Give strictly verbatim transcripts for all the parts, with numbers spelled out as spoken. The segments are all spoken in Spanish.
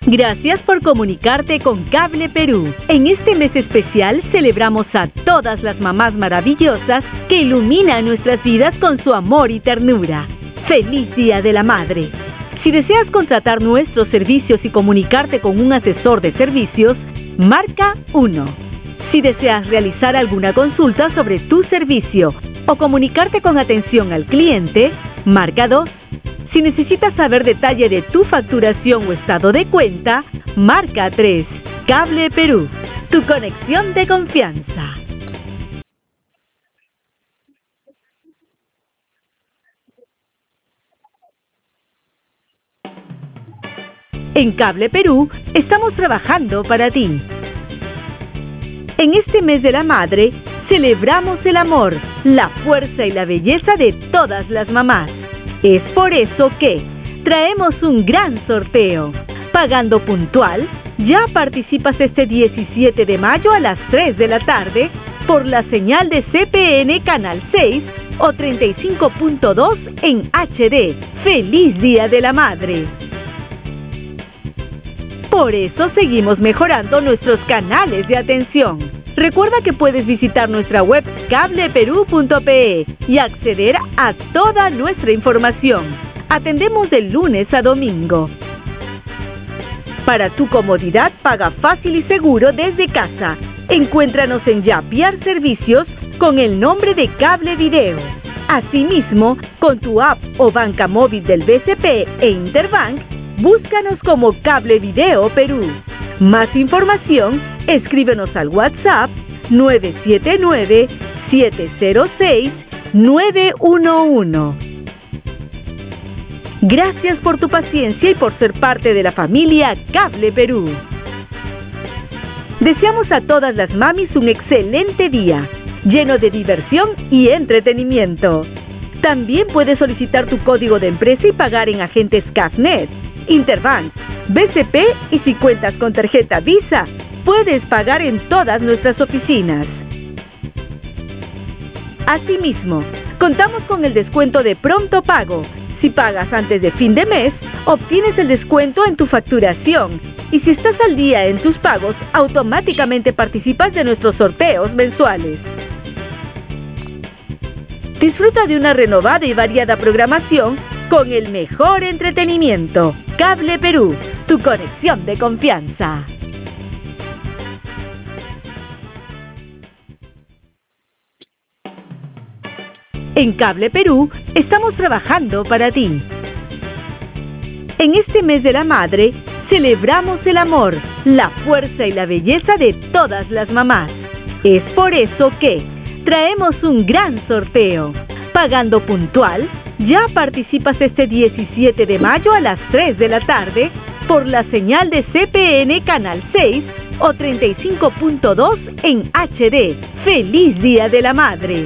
Gracias por comunicarte con Cable Perú. En este mes especial celebramos a todas las mamás maravillosas que iluminan nuestras vidas con su amor y ternura. ¡Feliz Día de la Madre! Si deseas contratar nuestros servicios y comunicarte con un asesor de servicios, marca uno. Si deseas realizar alguna consulta sobre tu servicio o comunicarte con atención al cliente, marca dos. Si necesitas saber detalle de tu facturación o estado de cuenta, marca tres. Cable Perú, tu conexión de confianza. En Cable Perú estamos trabajando para ti. En este mes de la madre, celebramos el amor, la fuerza y la belleza de todas las mamás. Es por eso que traemos un gran sorteo. Pagando puntual, ya participas este diecisiete de mayo a las tres de la tarde por la señal de C P N Canal seis o treinta y cinco punto dos en H D. ¡Feliz Día de la Madre! Por eso seguimos mejorando nuestros canales de atención. Recuerda que puedes visitar nuestra web cable perú punto pe y acceder a toda nuestra información. Atendemos de lunes a domingo. Para tu comodidad, paga fácil y seguro desde casa. Encuéntranos en Yapiar Servicios con el nombre de Cable Video. Asimismo, con tu app o banca móvil del B C P e Interbank, búscanos como Cable Video Perú. Más información, escríbenos al WhatsApp nueve siete nueve, siete cero seis, nueve uno uno. Gracias por tu paciencia y por ser parte de la familia Cable Perú. Deseamos a todas las mamis un excelente día, lleno de diversión y entretenimiento. También puedes solicitar tu código de empresa y pagar en agentes Cafnet, Interbank, B C P y si cuentas con tarjeta Visa, puedes pagar en todas nuestras oficinas. Asimismo, contamos con el descuento de pronto pago. Si pagas antes de fin de mes, obtienes el descuento en tu facturación. Y si estás al día en tus pagos, automáticamente participas de nuestros sorteos mensuales. Disfruta de una renovada y variada programación con el mejor entretenimiento. Cable Perú, tu conexión de confianza. En Cable Perú estamos trabajando para ti. En este mes de la madre, celebramos el amor, la fuerza y la belleza de todas las mamás. Es por eso que traemos un gran sorteo. Pagando puntual, ya participas este diecisiete de mayo a las tres de la tarde por la señal de C P N Canal seis o treinta y cinco punto dos en H D. ¡Feliz Día de la Madre!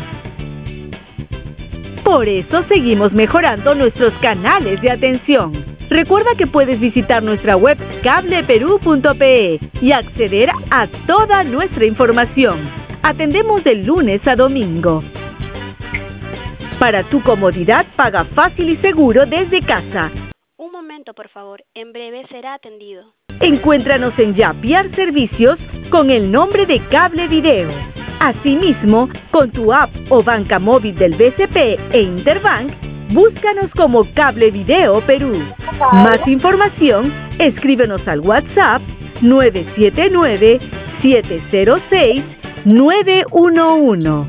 Por eso seguimos mejorando nuestros canales de atención. Recuerda que puedes visitar nuestra web cable perú punto pe y acceder a toda nuestra información. Atendemos de lunes a domingo. Para tu comodidad, paga fácil y seguro desde casa. Un momento, por favor. En breve será atendido. Encuéntranos en Yapiar Servicios con el nombre de Cable Video. Asimismo, con tu app o banca móvil del B C P e Interbank, búscanos como Cable Video Perú. Más información, escríbenos al WhatsApp nueve siete nueve, siete cero seis, nueve uno uno.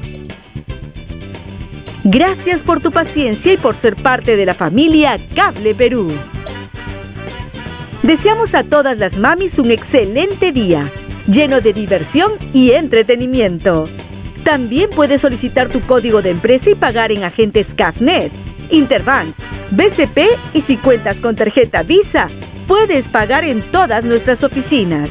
Gracias por tu paciencia y por ser parte de la familia Cable Perú. Deseamos a todas las mamis un excelente día, lleno de diversión y entretenimiento. También puedes solicitar tu código de empresa y pagar en agentes Cafnet, Interbank, B C P y si cuentas con tarjeta Visa, puedes pagar en todas nuestras oficinas.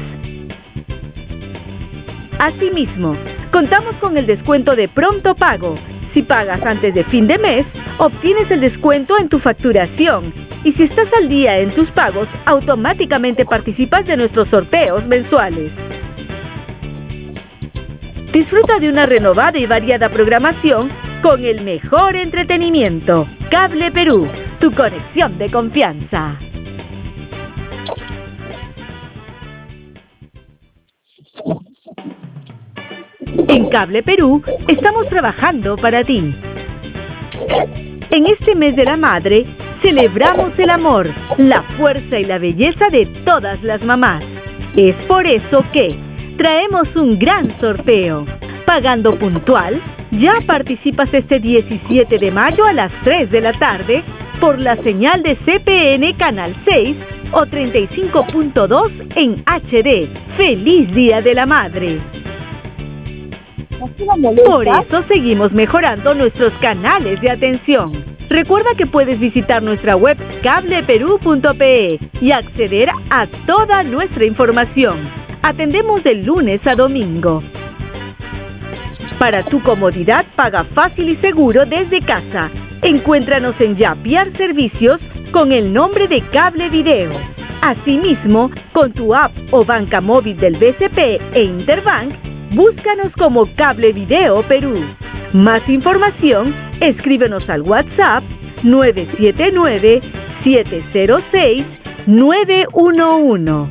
Asimismo, contamos con el descuento de pronto pago. Si pagas antes de fin de mes, obtienes el descuento en tu facturación. Y si estás al día en tus pagos, automáticamente participas de nuestros sorteos mensuales. Disfruta de una renovada y variada programación con el mejor entretenimiento. Cable Perú, tu conexión de confianza. En Cable Perú estamos trabajando para ti. En este mes de la madre, celebramos el amor, la fuerza y la belleza de todas las mamás. Es por eso que traemos un gran sorteo. Pagando puntual, ya participas este diecisiete de mayo a las tres de la tarde por la señal de C P N Canal seis o treinta y cinco punto dos en H D. ¡Feliz Día de la Madre! Por eso seguimos mejorando nuestros canales de atención. Recuerda que puedes visitar nuestra web cable perú punto pe y acceder a toda nuestra información. Atendemos de lunes a domingo. Para tu comodidad, paga fácil y seguro desde casa. Encuéntranos en Yapiar Servicios con el nombre de Cable Video. Asimismo, con tu app o banca móvil del B C P e Interbank, búscanos como Cable Video Perú. Más información, escríbenos al WhatsApp nueve siete nueve, siete cero seis, nueve uno uno.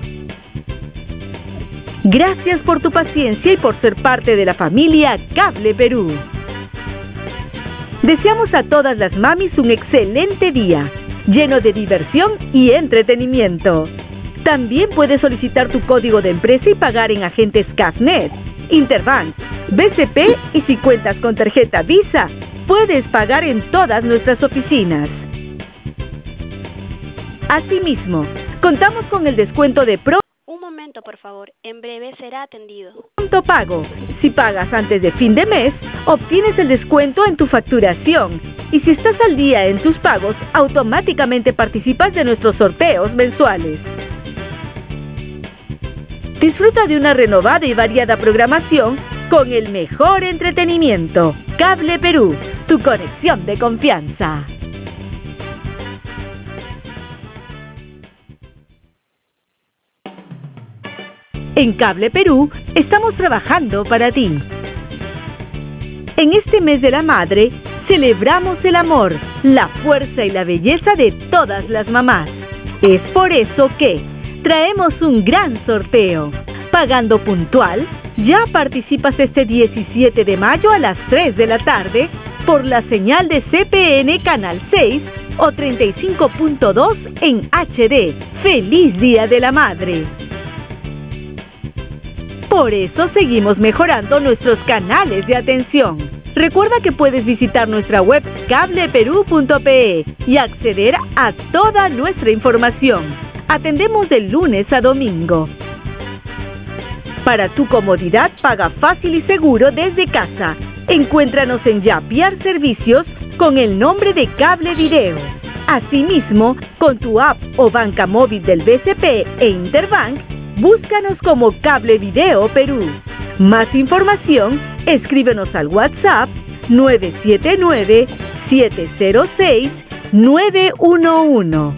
Gracias por tu paciencia y por ser parte de la familia Cable Perú. Deseamos a todas las mamis un excelente día, lleno de diversión y entretenimiento. También puedes solicitar tu código de empresa y pagar en agentes CAFNet, Interbank, B C P y si cuentas con tarjeta Visa, puedes pagar en todas nuestras oficinas. Asimismo, contamos con el descuento de Pro Un momento, por favor. En breve será atendido. Pronto Pago. Si pagas antes de fin de mes, obtienes el descuento en tu facturación. Y si estás al día en tus pagos, automáticamente participas de nuestros sorteos mensuales. Disfruta de una renovada y variada programación con el mejor entretenimiento. Cable Perú, tu conexión de confianza. En Cable Perú estamos trabajando para ti. En este mes de la madre, celebramos el amor, la fuerza y la belleza de todas las mamás. Es por eso que traemos un gran sorteo. Pagando puntual, ya participas este diecisiete de mayo a las tres de la tarde por la señal de C P N Canal seis o treinta y cinco punto dos en H D. ¡Feliz Día de la Madre! Por eso seguimos mejorando nuestros canales de atención. Recuerda que puedes visitar nuestra web cable perú punto pe y acceder a toda nuestra información. Atendemos de lunes a domingo. Para tu comodidad, paga fácil y seguro desde casa. Encuéntranos en Yapiar Servicios con el nombre de Cable Video. Asimismo, con tu app o banca móvil del B C P e Interbank, búscanos como Cable Video Perú. Más información, escríbenos al WhatsApp nueve siete nueve, siete cero seis, nueve uno uno.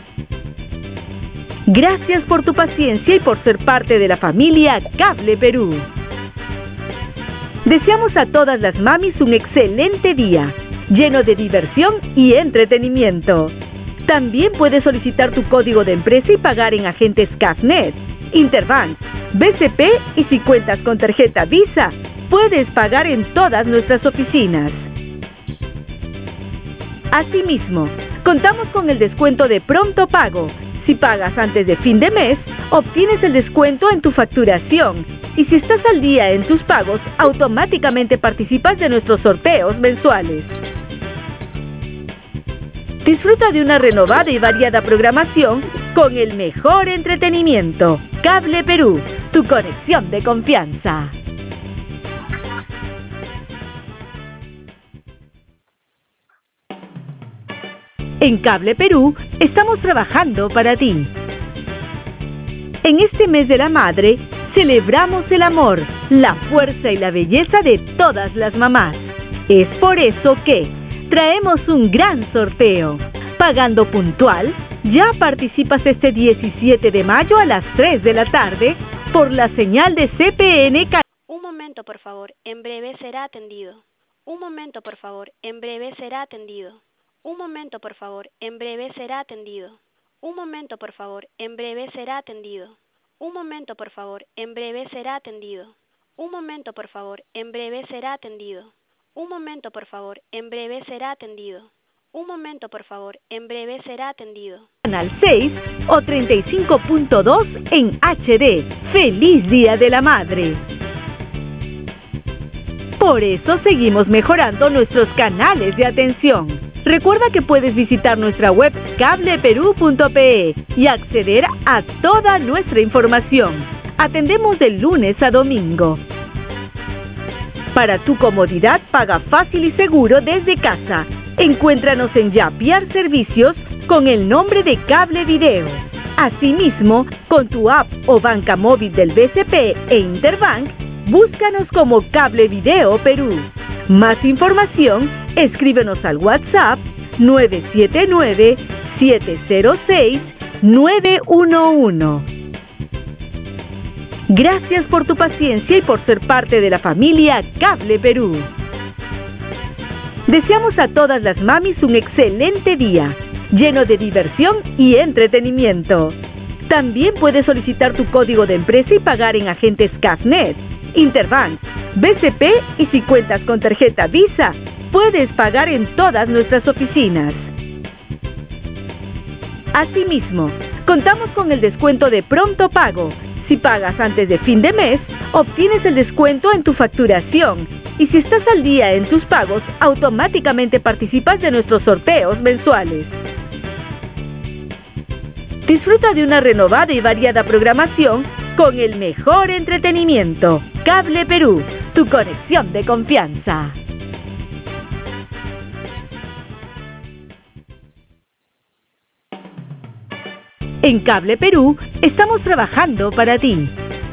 Gracias por tu paciencia y por ser parte de la familia Cable Perú. Deseamos a todas las mamis un excelente día, lleno de diversión y entretenimiento. También puedes solicitar tu código de empresa y pagar en agentes CAFNet, Interbank, B C P y si cuentas con tarjeta Visa, puedes pagar en todas nuestras oficinas. Asimismo, contamos con el descuento de Pronto Pago. Si pagas antes de fin de mes, obtienes el descuento en tu facturación. Y si estás al día en tus pagos, automáticamente participas de nuestros sorteos mensuales. Disfruta de una renovada y variada programación con el mejor entretenimiento. Cable Perú, tu conexión de confianza. En Cable Perú estamos trabajando para ti. En este mes de la madre, celebramos el amor, la fuerza y la belleza de todas las mamás. Es por eso que traemos un gran sorteo. Pagando puntual, ya participas este diecisiete de mayo a las tres de la tarde por la señal de C P N. Un momento, por favor. En breve será atendido. Un momento, por favor. En breve será atendido. Un momento, por favor. En breve será atendido. Un momento, por favor. En breve será atendido. Un momento, por favor. En breve será atendido. Un momento, por favor. En breve será atendido. Un momento, por favor. En breve será atendido. Un momento, por favor. En breve será atendido. Canal seis o treinta y cinco punto dos en H D. ¡Feliz Día de la Madre! Por eso seguimos mejorando nuestros canales de atención. Recuerda que puedes visitar nuestra web cable perú punto pe y acceder a toda nuestra información. Atendemos de lunes a domingo. Para tu comodidad, paga fácil y seguro desde casa. Encuéntranos en Yapiar Servicios con el nombre de Cable Video. Asimismo, con tu app o banca móvil del B C P e Interbank, búscanos como Cable Video Perú. Más información, escríbenos al WhatsApp nueve siete nueve, siete cero seis, nueve uno uno. Gracias por tu paciencia y por ser parte de la familia Cable Perú. Deseamos a todas las mamis un excelente día, lleno de diversión y entretenimiento. También puedes solicitar tu código de empresa y pagar en agentes Cafnet, Interbank, B C P y si cuentas con tarjeta Visa, puedes pagar en todas nuestras oficinas. Asimismo, contamos con el descuento de pronto pago. Si pagas antes de fin de mes, obtienes el descuento en tu facturación. Y si estás al día en tus pagos, automáticamente participas de nuestros sorteos mensuales. Disfruta de una renovada y variada programación con el mejor entretenimiento. Cable Perú, tu conexión de confianza. En Cable Perú estamos trabajando para ti.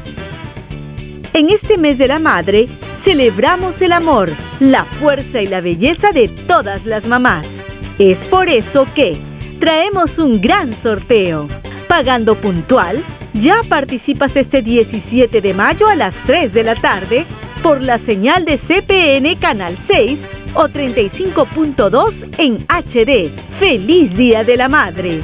En este mes de la madre, celebramos el amor, la fuerza y la belleza de todas las mamás. Es por eso que traemos un gran sorteo. Pagando puntual, ya participas este diecisiete de mayo a las tres de la tarde por la señal de C P N Canal seis o treinta y cinco punto dos en H D. ¡Feliz Día de la Madre!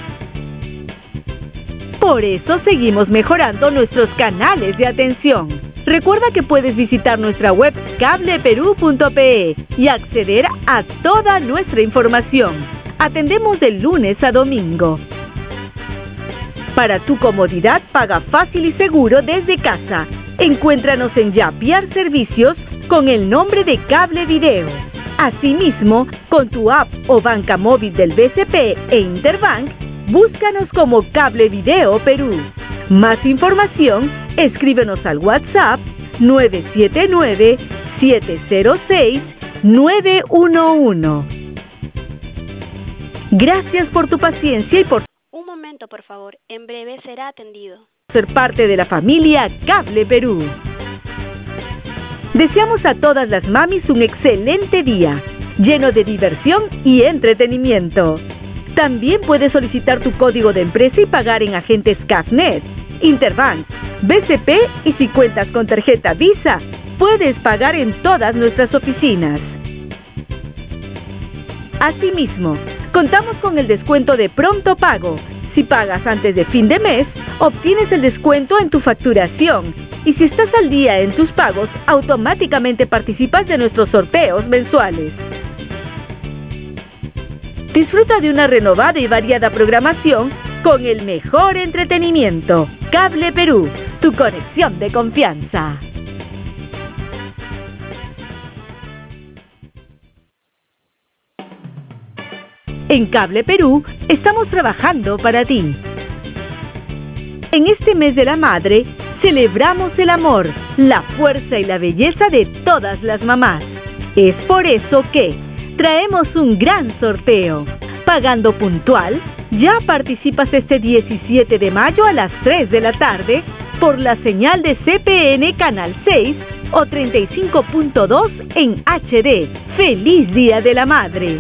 Por eso seguimos mejorando nuestros canales de atención. Recuerda que puedes visitar nuestra web cable perú punto pe y acceder a toda nuestra información. Atendemos de lunes a domingo. Para tu comodidad, paga fácil y seguro desde casa. Encuéntranos en Yapiar Servicios con el nombre de Cable Video. Asimismo, con tu app o banca móvil del B C P e Interbank, búscanos como Cable Video Perú. Más información, escríbenos al WhatsApp nueve siete nueve, siete cero seis, nueve uno uno. Gracias por tu paciencia y por Un momento, por favor. En breve será atendido. ser parte de la familia Cable Perú. Deseamos a todas las mamis un excelente día, lleno de diversión y entretenimiento. También puedes solicitar tu código de empresa y pagar en agentes Cafnet, Interbank, B C P y si cuentas con tarjeta Visa, puedes pagar en todas nuestras oficinas. Asimismo, contamos con el descuento de pronto pago. Si pagas antes de fin de mes, obtienes el descuento en tu facturación. Y si estás al día en tus pagos, automáticamente participas de nuestros sorteos mensuales. Disfruta de una renovada y variada programación con el mejor entretenimiento. Cable Perú, tu conexión de confianza. En Cable Perú estamos trabajando para ti. En este mes de la madre, celebramos el amor, la fuerza y la belleza de todas las mamás. Es por eso que traemos un gran sorteo. Pagando puntual, ya participas este diecisiete de mayo a las tres de la tarde por la señal de C P N Canal seis o treinta y cinco punto dos en H D. ¡Feliz Día de la Madre!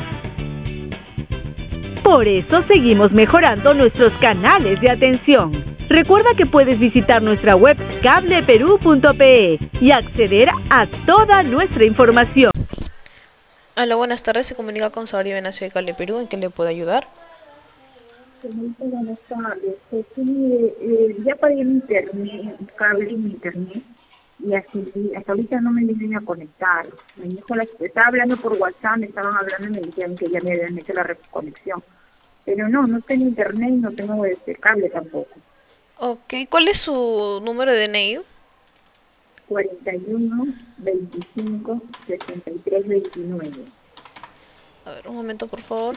Por eso seguimos mejorando nuestros canales de atención. Recuerda que puedes visitar nuestra web cable perú punto pe y acceder a toda nuestra información. Hola, buenas tardes. Se comunica con Saori Venacio de Cable Perú. ¿En qué le puedo ayudar? Señorita, buenas tardes. Pues, sí, eh, ya pagué mi internet, cable y mi internet, y así, y hasta ahorita no me vienen a conectar. Me dijo, la, estaba hablando por WhatsApp, me estaban hablando y me dijeron que ya me habían hecho la reconexión. Pero no, no tengo internet y no tengo este cable tampoco. Ok, ¿cuál es su número de D N I? cuarenta y uno, veinticinco, sesenta y tres, veintinueve. A ver, un momento, por favor.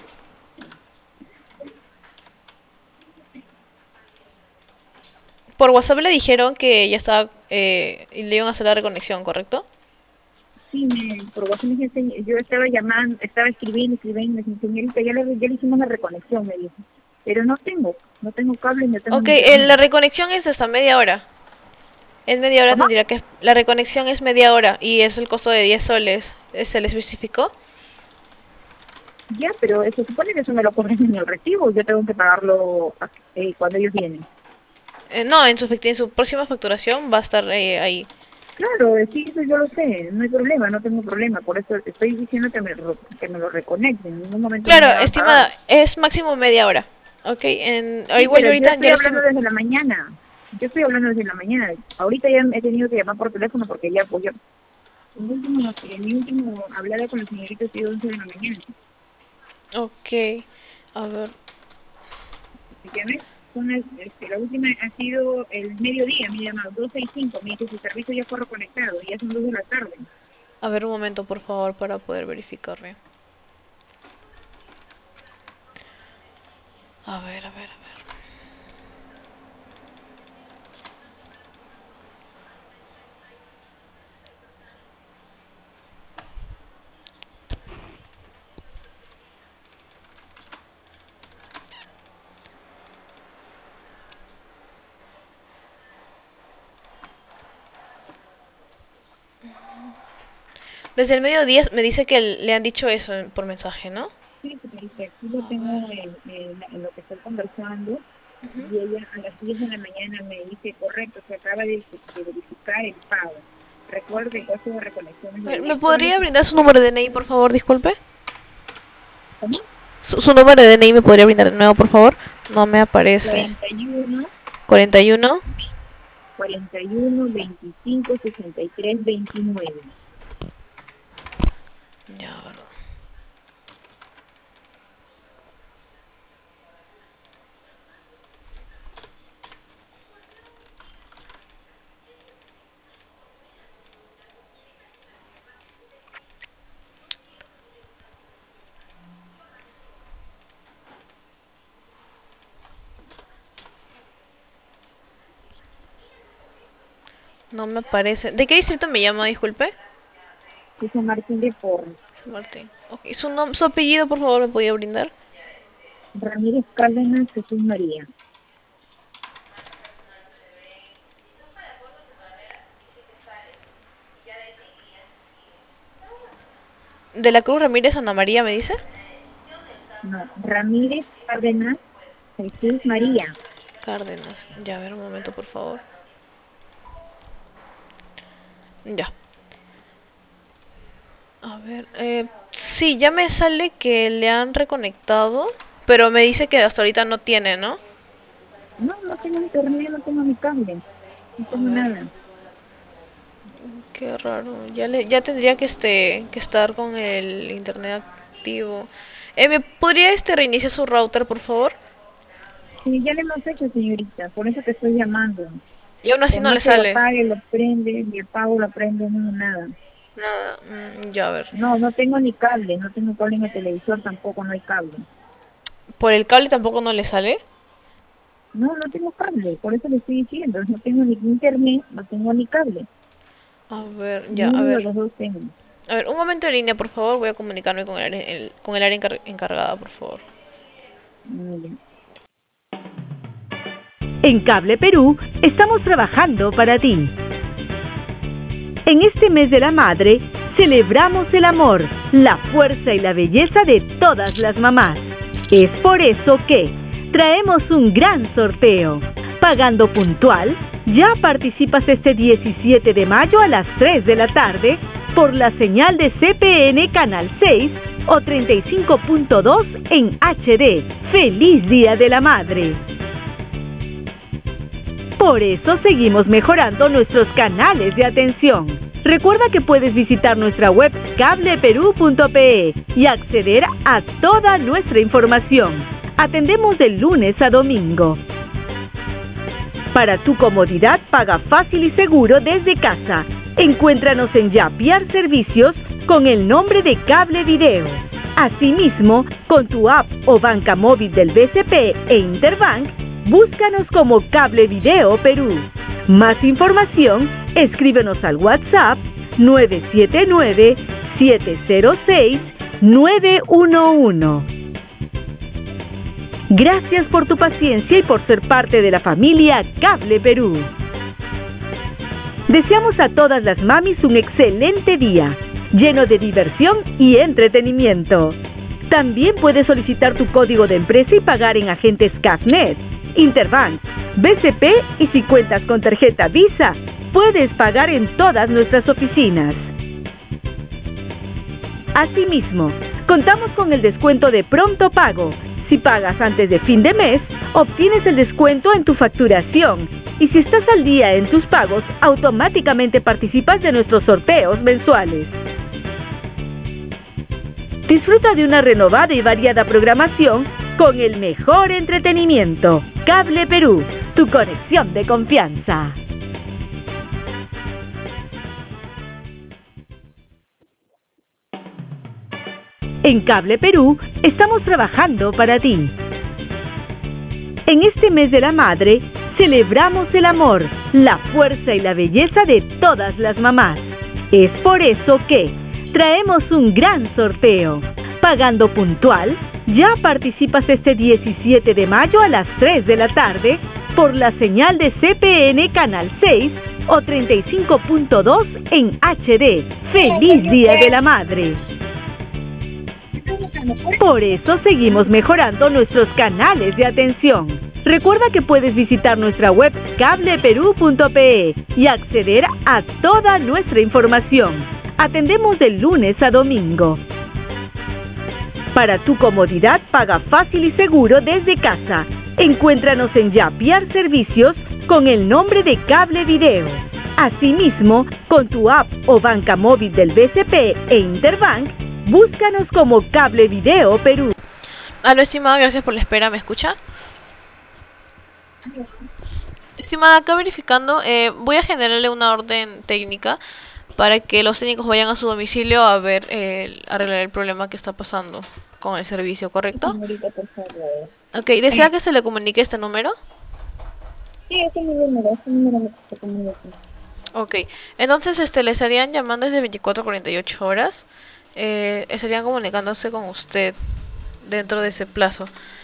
Por WhatsApp le dijeron que ya estaba, eh, y le iban a hacer la reconexión, ¿correcto? Sí, me, por WhatsApp me dice, "Señ- yo estaba llamando, estaba escribiendo, escribiendo, me dice, señorita, ya le, ya le hicimos la reconexión", me dijo. Pero no tengo, no tengo cable y no tengo Ok, eh, la internet. reconexión es hasta media hora. En media hora ¿Cómo? tendría que... La reconexión es media hora y es el costo de diez soles. Eh, ¿Se le especificó? Ya, pero se supone que eso me lo cobran en el recibo, yo tengo que pagarlo eh, cuando ellos vienen. Eh, no, en su, en su próxima facturación va a estar eh, ahí. Claro, sí, eso yo lo sé, no hay problema, no tengo problema, por eso estoy diciendo que me, lo- que me lo reconecten, en ningún momento no Claro, me van a estimada, pagar. es máximo media hora. Ok, en, ah, Sí, igual yo pero yo ahorita estoy ya lo estoy... hablando desde la mañana, yo estoy hablando desde la mañana, ahorita ya he tenido que llamar por teléfono porque ya, pues yo, mi último, eh, mi último hablada con la señorita ha sido once de la mañana, Ok, a ver... ¿entiendes? Son las- este, la última ha sido el mediodía, me llama doce y cinco, me dice su servicio ya fue reconectado, ya son dos de la tarde. A ver un momento, por favor, para poder verificarle. A ver, a ver, a ver. Desde el mediodía me dice que le han dicho eso en- por mensaje, ¿no? Sí, señorita, aquí lo A ver. tengo en, en, en lo que estoy conversando Ujú. y ella a las diez de la mañana me dice, correcto, se acaba de, de verificar el pago. Recuerde, el Ok. costo de reconexión es A de ver, ¿me diez soles. podría brindar su número de D N I, por favor? Disculpe. ¿Cómo? Su, su número de D N I me podría brindar de nuevo, por favor. No me aparece. cuarenta y uno, cuarenta y uno. cuarenta y uno, veinticinco, sesenta y tres, veintinueve. Ya, a ver. No me aparece. ¿De qué distrito me llama? Disculpe. José Martín de Porres. San Martín. Ok, ¿Su, nom- su apellido, por favor, me podría brindar? Ramírez Cárdenas, Jesús María. De la Cruz Ramírez Ana María, ¿me dice? No, Ramírez Cárdenas, Jesús María. Cárdenas. Ya, a ver un momento, por favor. Ya. A ver, eh, sí, ya me sale que le han reconectado, pero me dice que hasta ahorita no tiene, ¿no? No, no tengo internet, no tengo mi cable, no A tengo ver, nada. qué raro. Ya le, ya tendría que este, que estar con el internet activo. Eh, ¿me podría este reiniciar su router, por favor? Sí, ya le hemos hecho, señorita, por eso te estoy llamando. Y aún así Por no más le que lo sale. pague, lo prende, ni el pago lo prende, no, nada. Nada. Mm, ya, a ver. No, no tengo ni cable, no tengo cable en el televisor, tampoco no hay cable. ¿Por el cable tampoco no le sale? No, no tengo cable, por eso le estoy diciendo, no tengo ni internet, no tengo ni cable. A ver, ya, a Ninguno de ver. los dos tengo. A ver, un momento en línea, por favor. Voy a comunicarme con el, el- con el área encar- encargada, por favor. Mm, ya. En Cable Perú estamos trabajando para ti. En este mes de la madre, celebramos el amor, la fuerza y la belleza de todas las mamás. Es por eso que traemos un gran sorteo. Pagando puntual, ya participas este diecisiete de mayo a las tres de la tarde por la señal de C P N Canal seis o treinta y cinco punto dos en H D. ¡Feliz Día de la Madre! Por eso seguimos mejorando nuestros canales de atención. Recuerda que puedes visitar nuestra web cable perú punto pe y acceder a toda nuestra información. Atendemos de lunes a domingo. Para tu comodidad, paga fácil y seguro desde casa. Encuéntranos en Yapiar Servicios con el nombre de Cable Video. Asimismo, con tu app o banca móvil del B C P e Interbank, búscanos como Cable Video Perú. Más información, escríbenos al WhatsApp nueve siete nueve, siete cero seis, nueve uno uno. Gracias por tu paciencia y por ser parte de la familia Cable Perú. Deseamos a todas las mamis un excelente día, lleno de diversión y entretenimiento. También puedes solicitar tu código de empresa y pagar en agentes Cafnet, Interbank, B C P y si cuentas con tarjeta Visa, puedes pagar en todas nuestras oficinas. Asimismo, contamos con el descuento de pronto pago. Si pagas antes de fin de mes, obtienes el descuento en tu facturación. Y si estás al día en tus pagos, automáticamente participas de nuestros sorteos mensuales. Disfruta de una renovada y variada programación con el mejor entretenimiento. Cable Perú, tu conexión de confianza. En Cable Perú estamos trabajando para ti. En este mes de la madre, celebramos el amor, la fuerza y la belleza de todas las mamás. Es por eso que traemos un gran sorteo. Pagando puntual, ya participas este diecisiete de mayo a las tres de la tarde por la señal de C P N Canal seis o treinta y cinco punto dos en H D. ¡Feliz Día de la Madre! Por eso seguimos mejorando nuestros canales de atención. Recuerda que puedes visitar nuestra web cable perú punto pe y acceder a toda nuestra información. Atendemos de lunes a domingo. Para tu comodidad, paga fácil y seguro desde casa. Encuéntranos en Yapiar Servicios con el nombre de Cable Video. Asimismo, con tu app o banca móvil del B C P e Interbank, búscanos como Cable Video Perú. Aló, estimada, gracias por la espera, ¿me escucha? Estimada, acá verificando, eh, voy a generarle una orden técnica para que los técnicos vayan a su domicilio a ver, eh, arreglar el problema que está pasando con el servicio, ¿correcto? Señorita, por favor. Ok, ¿desea que se le comunique este número? Sí, ese es mi número, ese número me se comunica. Ok, entonces este le estarían llamando desde veinticuatro a cuarenta y ocho horas, eh, estarían comunicándose con usted dentro de ese plazo.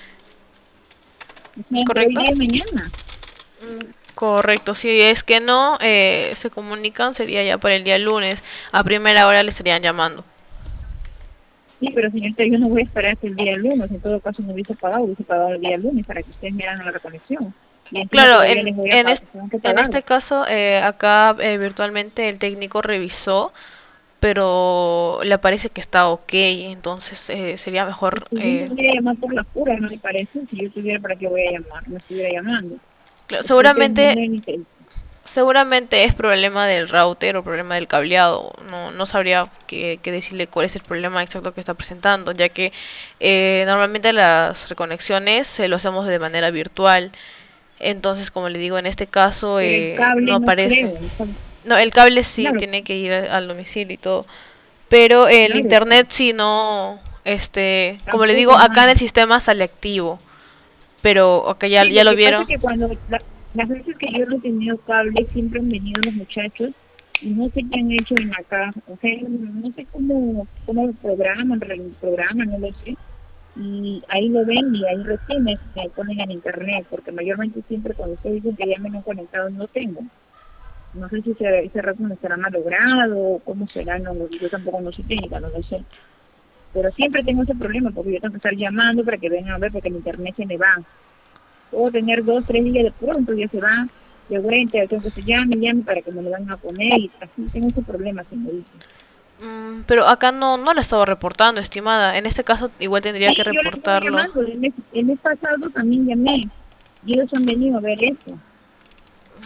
¿Correcto? El día de mañana. Mm, correcto, si es que no eh, se comunican sería ya para el día lunes, a primera hora le estarían llamando. Sí, pero señorita, yo no voy a esperar hasta el día lunes, en todo caso no hubiese pagado, hubiese pagado el día lunes para que ustedes me hagan la reconexión. Claro, en, en, es, en este caso, eh, acá eh, virtualmente el técnico revisó, pero le parece que está ok, entonces eh, sería mejor... Si eh, yo no voy a llamar por las puras, ¿no le parece? Si yo tuviera, ¿para qué voy a llamar? No estuviera llamando. Claro, seguramente... Seguramente es problema del router o problema del cableado. No, no sabría que, que decirle cuál es el problema exacto que está presentando, ya que eh, normalmente las reconexiones se lo hacemos de manera virtual. Entonces, como le digo, en este caso eh, no aparece. No, el cable sí claro. Tiene que ir al domicilio y todo. Pero el claro. Internet sí no, este, tampoco, como le digo, acá en el sistema sale activo. Pero acá ya, sí, ya lo vieron. Que cuando la, las veces que yo no he tenido cable siempre han venido los muchachos y no sé qué han hecho en acá. O sea, no sé cómo, cómo lo programan, programan, no lo sé. Y ahí lo ven y ahí recién me, me ponen en internet, porque mayormente siempre cuando ustedes dicen que ya me han conectado no tengo. No sé si ese, ese rato no estará malogrado o cómo será, no, yo tampoco no soy técnica, no lo sé. Pero siempre tengo ese problema porque yo tengo que estar llamando para que vengan a ver porque el internet se me va. Puedo tener dos, tres días de pronto, ya se va, de vuelta, tengo que se llame, llame para que me lo van a poner y así tengo ese problema, señorita. Mm, pero acá no no la estaba reportando, estimada. En este caso igual tendría sí, que reportarlo. El mes, el mes pasado también llamé y ellos han venido a ver eso.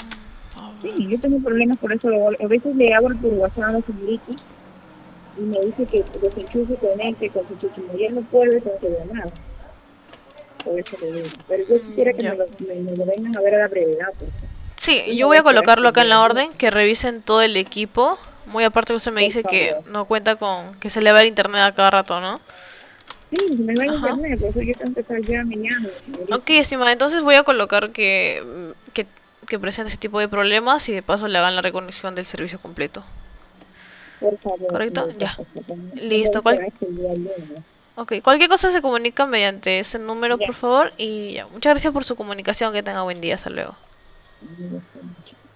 Sí, yo tengo problemas por eso. A veces le hablo por WhatsApp a la señorita y me dice que desenchufe con él, que con su chuchumoría no puede, con que llamar. Por eso le digo. Pero yo quisiera Mm, que me ya. lo, me, me lo vengan a ver a la brevedad, porque yo Sí, no yo voy voy a a esperar colocarlo que acá en me la lo orden, que revisen todo el equipo. Muy aparte usted me por dice que favor. no cuenta con que se le va el internet a cada rato, ¿no? Sí, se me va a Ajá. internet, por eso yo tengo que estar ya mañana, Ok, señorita. estimada, entonces voy a colocar que, mm, que, que presente ese tipo de problemas y de paso le hagan la reconexión del servicio completo. Por favor, ¿Correcto? señorita, Ya. por favor. No voy a Listo. Cual esperar este día lunes. ok, cualquier cosa se comunica mediante ese número, Ya. por favor. Y ya. Muchas gracias por su comunicación. Que tenga buen día. Hasta luego. Ya.